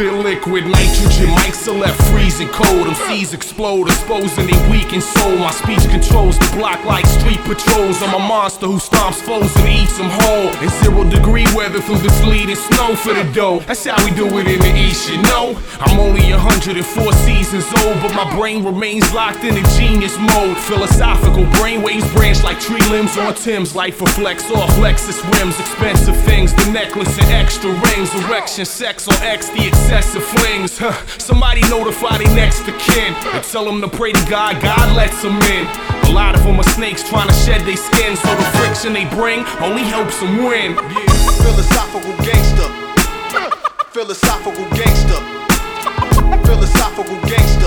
spit liquid nitrogen. Mics are left freezing cold. MCs explode, exposing they weakened soul. My speech controls the block like street patrols. I'm a monster who stomps foes and eats them whole. In 0-degree weather through the sleet and snow for the dough. That's how we do it in the East, you know. I'm only 104 seasons old, but my brain remains locked in a genius mode. Philosophical brainwaves branch like tree limbs on Tim's. Life reflects off Lexus rims. Expensive things, the necklace and extra rings. Erection, sex on X, the excessive flings. Somebody notify they next to kin and tell them to pray to God, God lets them in. A lot of them are snakes trying to shed their skin, so the friction they bring only helps them win. Philosophical gangster. Philosophical gangster. Philosophical gangster.